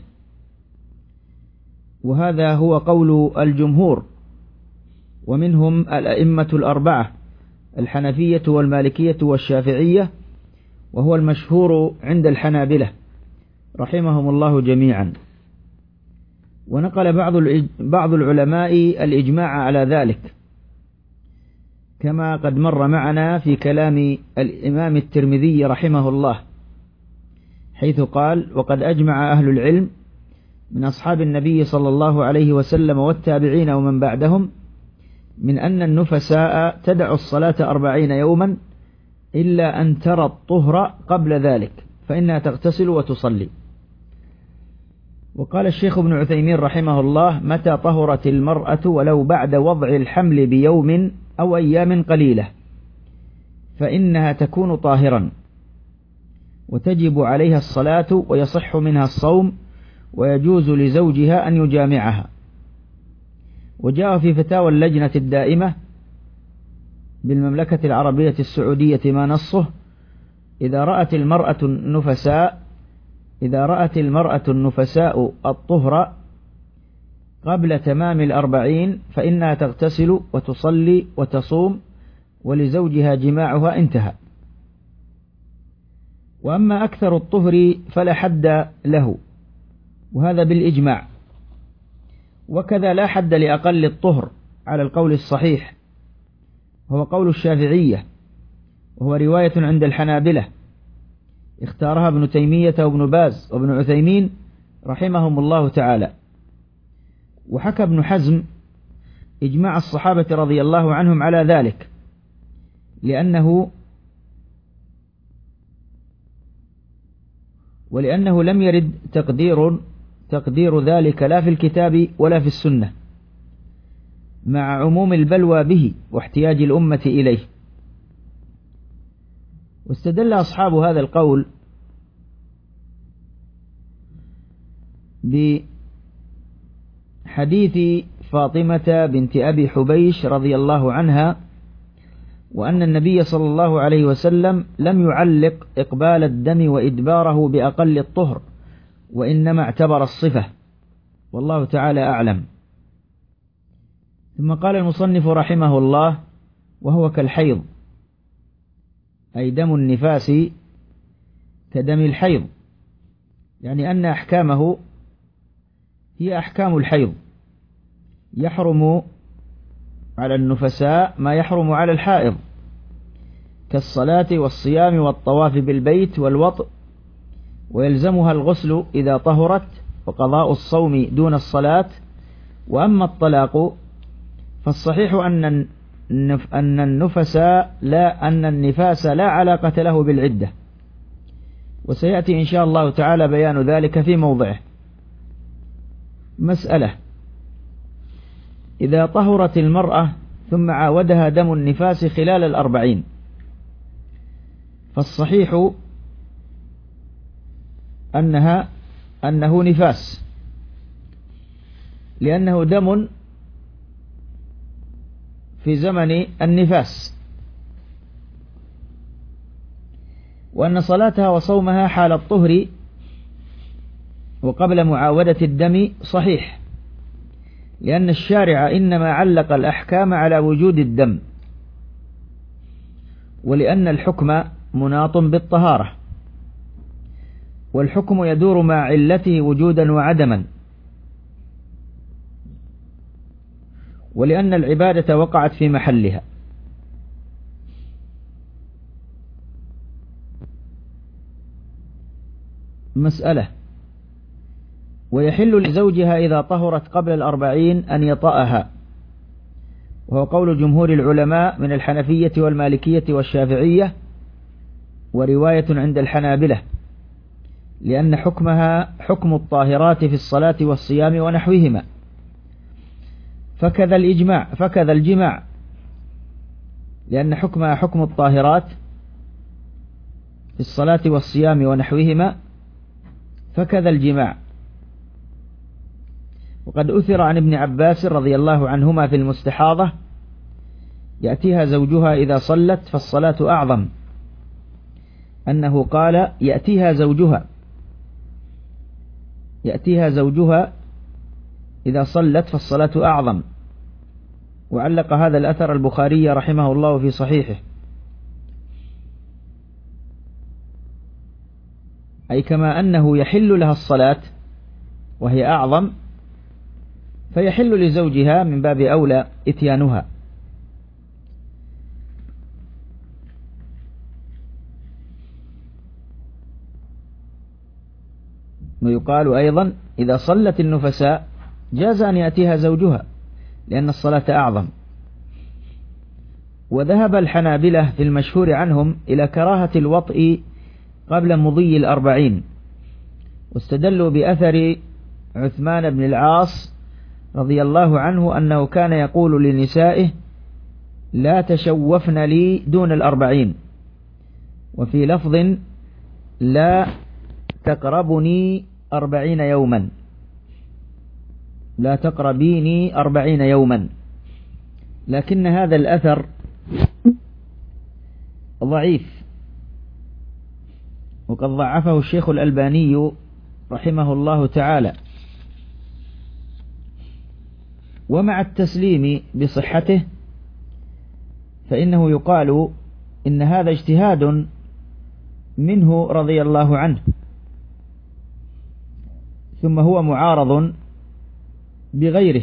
وهذا هو قول الجمهور، ومنهم الأئمة الأربعة الحنفية والمالكية والشافعية، وهو المشهور عند الحنابلة رحمهم الله جميعا. ونقل بعض بعض العلماء الإجماع على ذلك، كما قد مر معنا في كلام الإمام الترمذي رحمه الله، حيث قال: وقد أجمع أهل العلم من أصحاب النبي صلى الله عليه وسلم والتابعين ومن بعدهم من أن النفساء تدع الصلاة أربعين يوما إلا أن ترى الطهر قبل ذلك فإنها تغتسل وتصلي. وقال الشيخ ابن عثيمين رحمه الله: متى طهرت المرأة ولو بعد وضع الحمل بيوم أو أيام قليلة فإنها تكون طاهرا وتجب عليها الصلاة ويصح منها الصوم ويجوز لزوجها أن يجامعها. وجاء في فتاوى اللجنة الدائمة بالمملكة العربية السعودية ما نصه: إذا رأت المرأة النفساء إذا رأت المرأة النفساء الطهر قبل تمام الأربعين فإنها تغتسل وتصلي وتصوم ولزوجها جماعها، انتهى. وأما أكثر الطهر فلا حد له، وهذا بالإجماع، وكذا لا حد لأقل الطهر على القول الصحيح، هو قول الشافعية، وهو رواية عند الحنابلة اختارها ابن تيمية وابن باز وابن عثيمين رحمهم الله تعالى. وحكى ابن حزم إجماع الصحابة رضي الله عنهم على ذلك، لأنه ولأنه لم يرد تقدير تقدير ذلك لا في الكتاب ولا في السنة، مع عموم البلوى به واحتياج الأمة إليه. واستدل أصحاب هذا القول بحديث فاطمة بنت أبي حبيش رضي الله عنها، وأن النبي صلى الله عليه وسلم لم يعلق إقبال الدم وإدباره بأقل الطهر، وإنما اعتبر الصفة، والله تعالى أعلم. ثم قال المصنف رحمه الله: وهو كالحيض، أي دم النفاس كدم الحيض، يعني أن أحكامه هي أحكام الحيض، يحرم على النفساء ما يحرم على الحائض، كالصلاة والصيام والطواف بالبيت والوطء، ويلزمها الغسل إذا طهرت وقضاء الصوم دون الصلاة. وأما الطلاق فالصحيح أن أن النفساء لا أن النفاس لا علاقة له بالعدة، وسيأتي إن شاء الله تعالى بيان ذلك في موضعه. مسألة: إذا طهرت المرأة ثم عاودها دم النفاس خلال الأربعين، فالصحيح أنها أنه نفاس، لأنه دم في زمن النفاس، وأن صلاتها وصومها حال الطهر وقبل معاودة الدم صحيح، لأن الشارع إنما علق الأحكام على وجود الدم، ولأن الحكم مناط بالطهارة، والحكم يدور مع علته وجودا وعدما، ولأن العبادة وقعت في محلها. مسألة: ويحل لزوجها إذا طهرت قبل الأربعين أن يطأها، وهو قول جمهور العلماء من الحنفية والمالكية والشافعية، ورواية عند الحنابلة، لأن حكمها حكم الطاهرات في الصلاة والصيام ونحوهما، فكذا الإجماع فكذا الجماع، لأن حكمها حكم الطاهرات في الصلاة والصيام ونحوهما، فكذا الجماع. وقد أثر عن ابن عباس رضي الله عنهما في المستحاضة: يأتيها زوجها إذا صلت فالصلاة أعظم، أنه قال: يأتيها زوجها يأتيها زوجها إذا صلت فالصلاة أعظم. وعلق هذا الأثر البخاري رحمه الله في صحيحه، أي كما أنه يحل لها الصلاة وهي أعظم، فيحل لزوجها من باب أولى إتيانها. ويقال أيضا: إذا صلت النفساء جاز أن يأتيها زوجها، لأن الصلاة أعظم. وذهب الحنابلة في المشهور عنهم إلى كراهة الوطء قبل مضي الأربعين، واستدلوا بأثر عثمان بن العاص رضي الله عنه أنه كان يقول لنسائه: لا تشوفن لي دون الأربعين، وفي لفظ: لا تقربني أربعين يوما، لا تقربيني أربعين يوما. لكن هذا الأثر ضعيف، وقد ضعفه الشيخ الألباني رحمه الله تعالى. ومع التسليم بصحته فإنه يقال إن هذا اجتهاد منه رضي الله عنه، ثم هو معارض بغيره.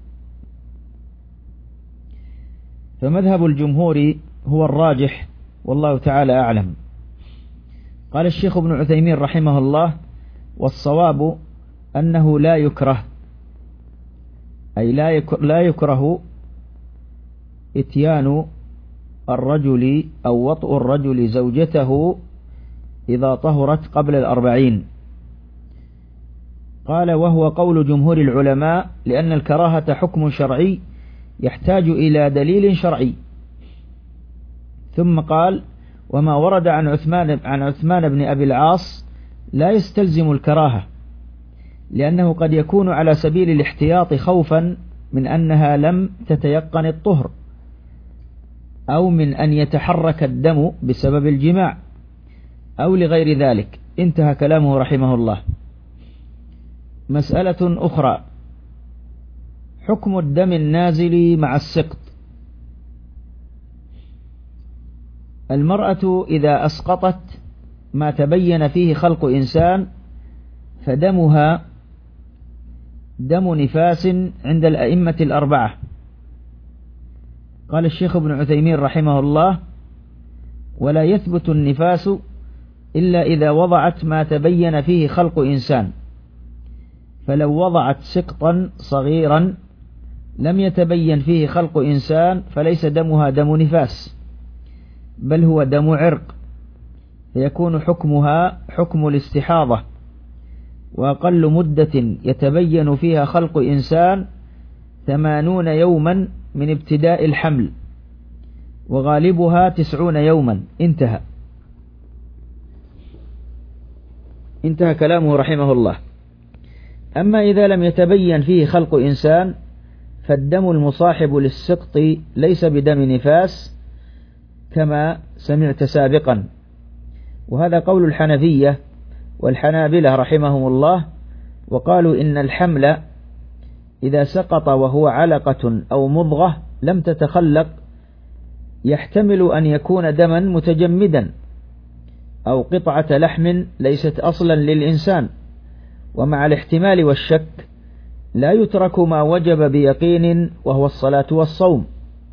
فمذهب الجمهور هو الراجح والله تعالى أعلم. قال الشيخ ابن عثيمين رحمه الله: والصواب أنه لا يكره، أي لا يكره إتيان الرجل أو وطء الرجل زوجته إذا طهرت قبل الأربعين. قال: وهو قول جمهور العلماء، لأن الكراهة حكم شرعي يحتاج إلى دليل شرعي. ثم قال: وما ورد عن عثمان عن عثمان بن أبي العاص لا يستلزم الكراهة، لأنه قد يكون على سبيل الاحتياط خوفا من أنها لم تتيقن الطهر، أو من أن يتحرك الدم بسبب الجماع، أو لغير ذلك. انتهى كلامه رحمه الله. مسألة أخرى: حكم الدم النازل مع السقط. المرأة إذا أسقطت ما تبين فيه خلق إنسان فدمها دم نفاس عند الأئمة الأربعة. قال الشيخ ابن عثيمين رحمه الله: ولا يثبت النفاس إلا إذا وضعت ما تبين فيه خلق إنسان، فلو وضعت سقطا صغيرا لم يتبين فيه خلق إنسان فليس دمها دم نفاس، بل هو دم عرق، فيكون حكمها حكم الاستحاضة. وأقل مدة يتبين فيها خلق إنسان ثمانون يوما من ابتداء الحمل، وغالبها تسعون يوما. انتهى انتهى كلامه رحمه الله. أما إذا لم يتبين فيه خلق إنسان فالدم المصاحب للسقط ليس بدم نفاس كما سمعت سابقا. وهذا قول الحنفية والحنابلة رحمهم الله، وقالوا إن الحمل إذا سقط وهو علقة أو مضغة لم تتخلق يحتمل أن يكون دما متجمدا أو قطعة لحم ليست أصلا للإنسان، ومع الاحتمال والشك لا يترك ما وجب بيقين وهو الصلاة والصوم.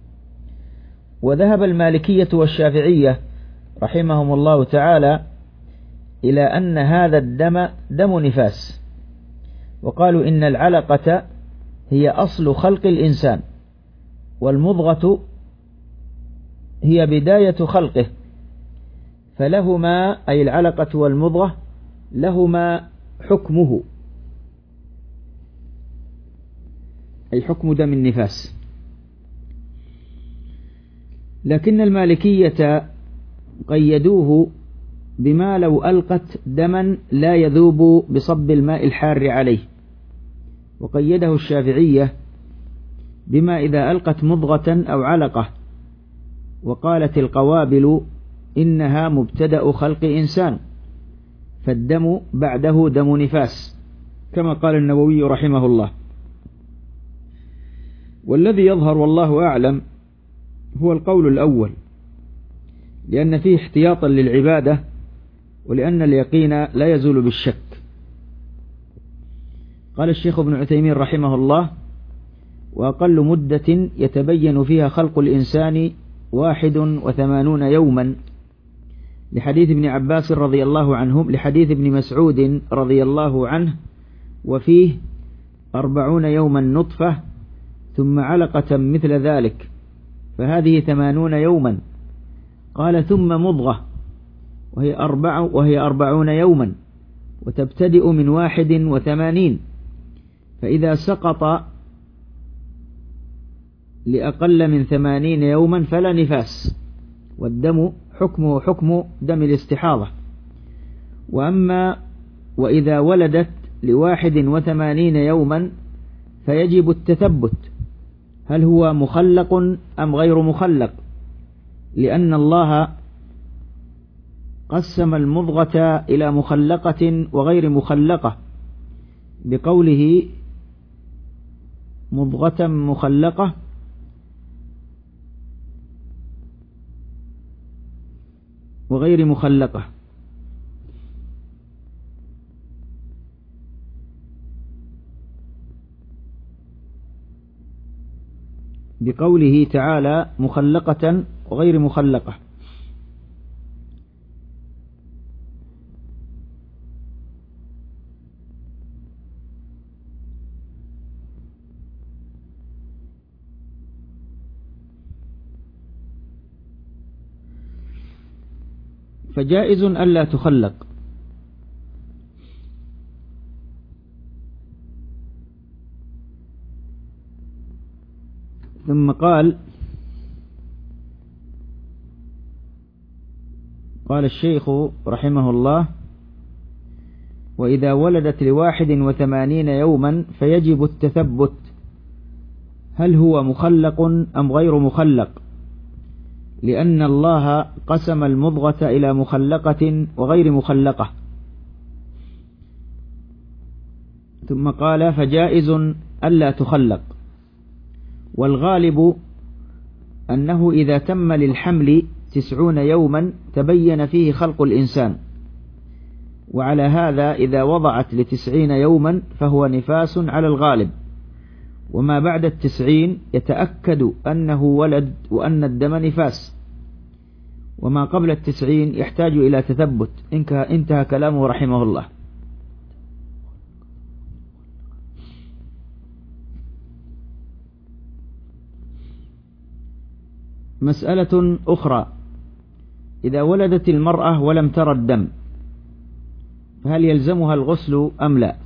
وذهب المالكية والشافعية رحمهم الله تعالى إلى أن هذا الدم دم نفاس، وقالوا إن العلقة هي أصل خلق الإنسان، والمضغة هي بداية خلقه، فلهما أي العلقة والمضغة لهما حكمه، أي حكم دم النفاس. لكن المالكية قيدوه بما لو ألقت دما لا يذوب بصب الماء الحار عليه، وقيده الشافعية بما إذا ألقت مضغة أو علقة، وقالت القوابل إنها مبتدأ خلق إنسان، فالدم بعده دم نفاس، كما قال النووي رحمه الله. والذي يظهر والله أعلم هو القول الأول، لأن فيه احتياطا للعبادة، ولأن اليقين لا يزول بالشك. قال الشيخ ابن عثيمين رحمه الله: وأقل مدة يتبين فيها خلق الإنسان واحد وثمانون يوما، لحديث ابن عباس رضي الله عنهم، لحديث ابن مسعود رضي الله عنه، وفيه أربعون يوما نطفة ثم علقة مثل ذلك، فهذه ثمانون يوما. قال: ثم مضغة وهي, أربع وهي أربعون يوما، وتبتدئ من واحد وثمانين، فإذا سقط لأقل من ثمانين يوما فلا نفاس، والدم حكمه حكم دم الاستحاضة. وأما وإذا ولدت لواحد وثمانين يوما فيجب التثبت، هل هو مخلق أم غير مخلق، لأن الله قسم المضغة إلى مخلقة وغير مخلقة بقوله مضغة مخلقة وغير مخلقة. بقوله تعالى مخلقة وغير مخلقة. فجائز ألا تخلق. ثم قال قال الشيخ رحمه الله: وإذا ولدت لواحد وثمانين يوما فيجب التثبت، هل هو مخلق أم غير مخلق، لأن الله قسم المضغة إلى مخلقة وغير مخلقة. ثم قال: فجائز ألا تخلق. والغالب أنه إذا تم للحمل تسعون يوما تبين فيه خلق الإنسان، وعلى هذا إذا وضعت لتسعين يوما فهو نفاس على الغالب، وما بعد التسعين يتأكد أنه ولد وأن الدم نفاس، وما قبل التسعين يحتاج إلى تثبت. انتهى كلامه رحمه الله. مسألة أخرى: إذا ولدت المرأة ولم ترى الدم فهل يلزمها الغسل أم لا؟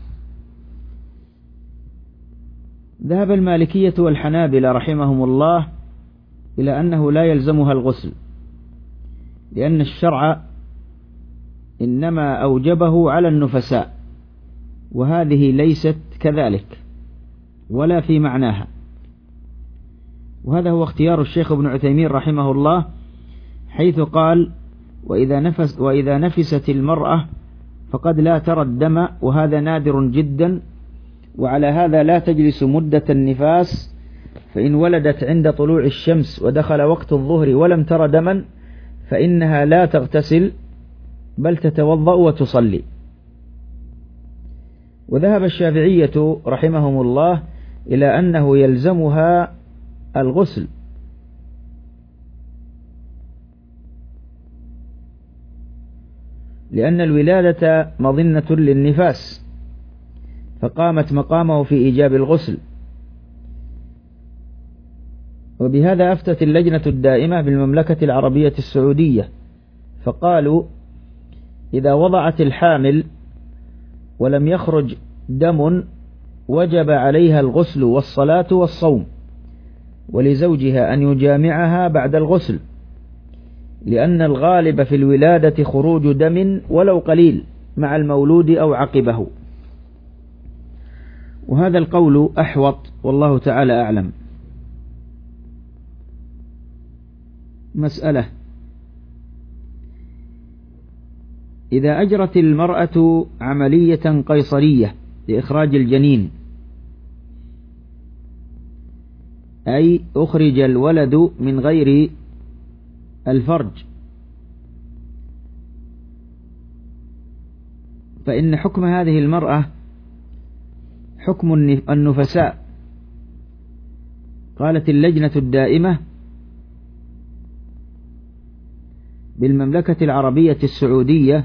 ذهب المالكية والحنابلة رحمهم الله إلى أنه لا يلزمها الغسل، لأن الشرع إنما أوجبه على النفساء، وهذه ليست كذلك ولا في معناها. وهذا هو اختيار الشيخ ابن عثيمين رحمه الله، حيث قال: وإذا نفس وإذا نفست المرأة فقد لا ترى الدم، وهذا نادر جدا، وعلى هذا لا تجلس مدة النفاس، فإن ولدت عند طلوع الشمس ودخل وقت الظهر ولم ترى دما فإنها لا تغتسل بل تتوضأ وتصلي. وذهب الشافعية رحمهم الله إلى أنه يلزمها الغسل، لأن الولادة مظنة للنفاس فقامت مقامه في إيجاب الغسل. وبهذا أفتت اللجنة الدائمة بالمملكة العربية السعودية، فقالوا: إذا وضعت الحامل ولم يخرج دم وجب عليها الغسل والصلاة والصوم، ولزوجها أن يجامعها بعد الغسل، لأن الغالب في الولادة خروج دم ولو قليل مع المولود أو عقبه. وهذا القول أحوط والله تعالى أعلم. مسألة: إذا أجرت المرأة عملية قيصرية لإخراج الجنين، أي أخرج الولد من غير الفرج، فإن حكم هذه المرأة حكم النفساء. قالت اللجنة الدائمة بالمملكة العربية السعودية: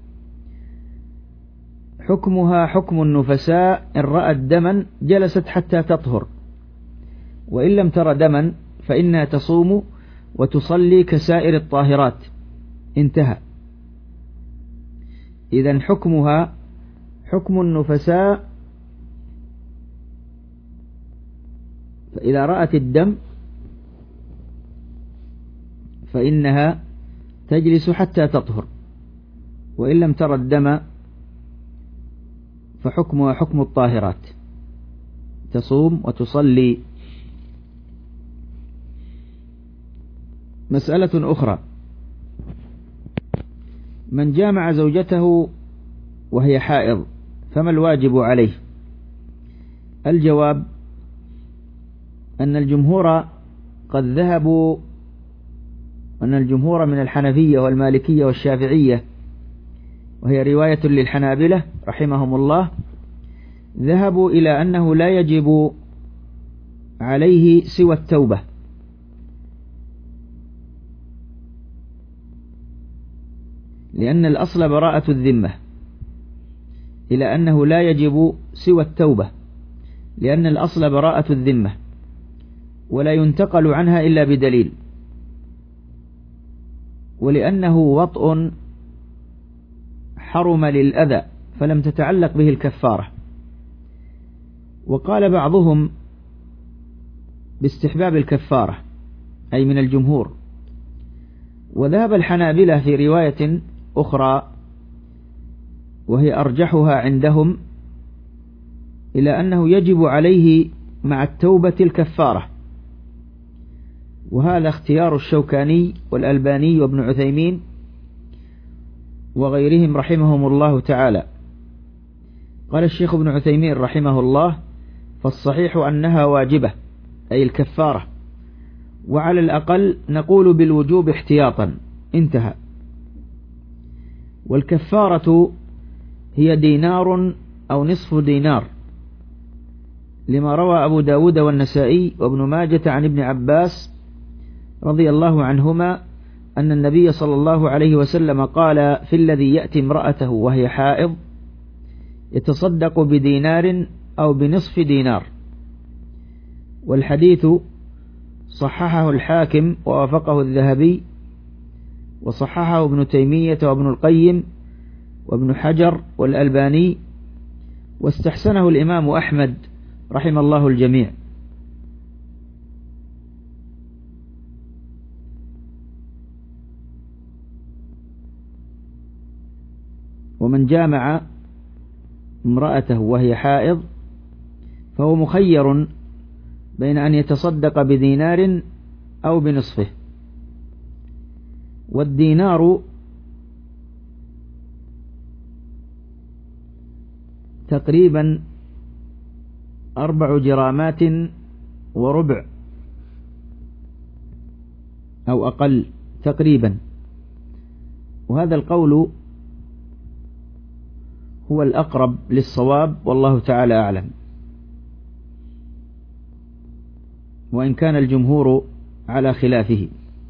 حكمها حكم النفساء، إن رأت دما جلست حتى تطهر، وإن لم تر دما فإنها تصوم وتصلي كسائر الطاهرات. انتهى. إذن حكمها حكم النفساء فإذا رأت الدم فإنها تجلس حتى تطهر، وإن لم ترى الدم فحكمها حكم الطاهرات، تصوم وتصلي. مسألة أخرى: من جامع زوجته وهي حائض فما الواجب عليه؟ الجواب أن الجمهور قد ذهبوا أن الجمهور من الحنفية والمالكية والشافعية، وهي رواية للحنابلة رحمهم الله، ذهبوا إلى أنه لا يجب عليه سوى التوبة، لأن الأصل براءة الذمة، إلى أنه لا يجب سوى التوبة لأن الأصل براءة الذمة، ولا ينتقل عنها إلا بدليل، ولأنه وطء حرم للأذى فلم تتعلق به الكفارة. وقال بعضهم باستحباب الكفارة، أي من الجمهور. وذهب الحنابلة في رواية أخرى وهي أرجحها عندهم إلى أنه يجب عليه مع التوبة الكفارة، وهذا اختيار الشوكاني والألباني وابن عثيمين وغيرهم رحمهم الله تعالى. قال الشيخ ابن عثيمين رحمه الله: فالصحيح أنها واجبة، أي الكفارة، وعلى الأقل نقول بالوجوب احتياطا، انتهى. والكفارة هي دينار أو نصف دينار، لما روى أبو داود والنسائي وابن ماجة عن ابن عباس رضي الله عنهما أن النبي صلى الله عليه وسلم قال في الذي يأتي امرأته وهي حائض يتصدق بدينار أو بنصف دينار. والحديث صححه الحاكم ووافقه الذهبي، وصححه ابن تيمية وابن القيم وابن حجر والألباني، واستحسنه الإمام أحمد رحم الله الجميع. ومن جامع امرأته وهي حائض فهو مخير بين أن يتصدق بدينار أو بنصفه. والدينار تقريبا أربع جرامات وربع أو أقل تقريبا، وهذا القول هو الأقرب للصواب والله تعالى أعلم، وإن كان الجمهور على خلافه.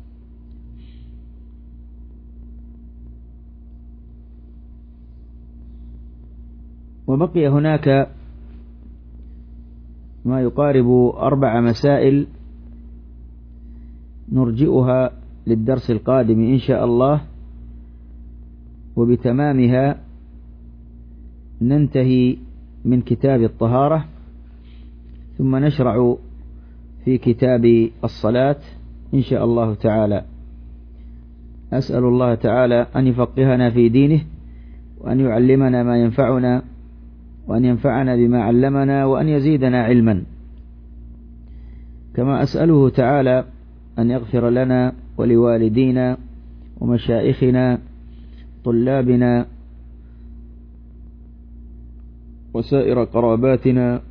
وبقي هناك ما يقارب أربع مسائل نرجئها للدرس القادم إن شاء الله، وبتمامها ننتهي من كتاب الطهارة، ثم نشرع في كتاب الصلاة إن شاء الله تعالى. أسأل الله تعالى أن يفقهنا في دينه، وأن يعلمنا ما ينفعنا، وأن ينفعنا بما علمنا، وأن يزيدنا علما. كما أسأله تعالى أن يغفر لنا ولوالدينا ومشائخنا طلابنا وسائر قراباتنا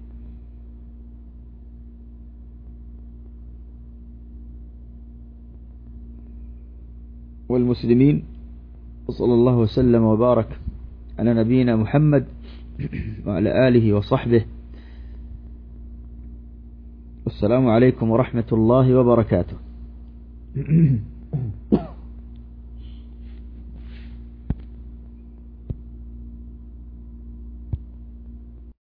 والمسلمين، وصلى الله وسلم وبارك على نبينا محمد وعلى آله وصحبه، والسلام عليكم ورحمة الله وبركاته.